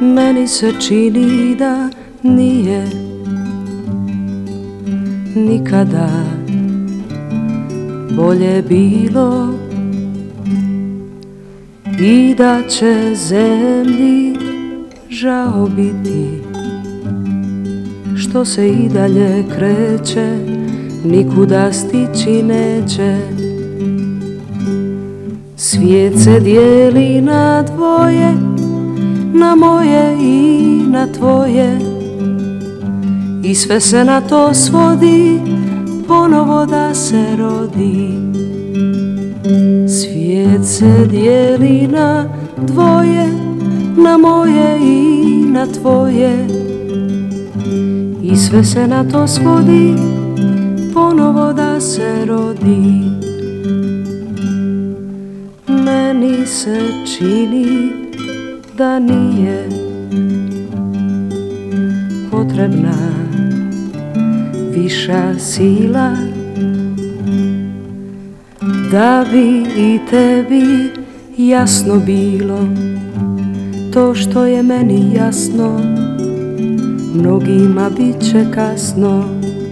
Meni se čini da nije nikada bolje bilo i da će zemlji žao biti što se i dalje kreće, nikuda stići neće. Svijet se dijeli na dvoje, na moje i na tvoje, i sve se na to svodi, ponovo da se rodi. Svijet se dijeli na dvoje, na moje i na tvoje, i sve se na to svodi, ponovo da se rodi. Meni se čini da nije potrebna viša sila, da bi i tebi jasno bilo to što je meni jasno, mnogima bit će kasno.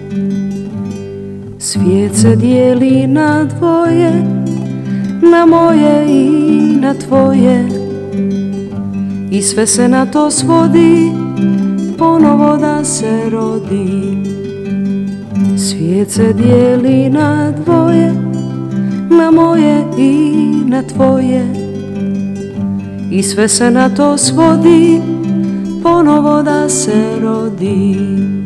Svijet se dijeli na dvoje, na moje i na tvoje, i sve se na to svodi, ponovo da se rodi. Svijet se dijeli na dvoje, na moje i na tvoje, i sve se na to svodi, ponovo da se rodi.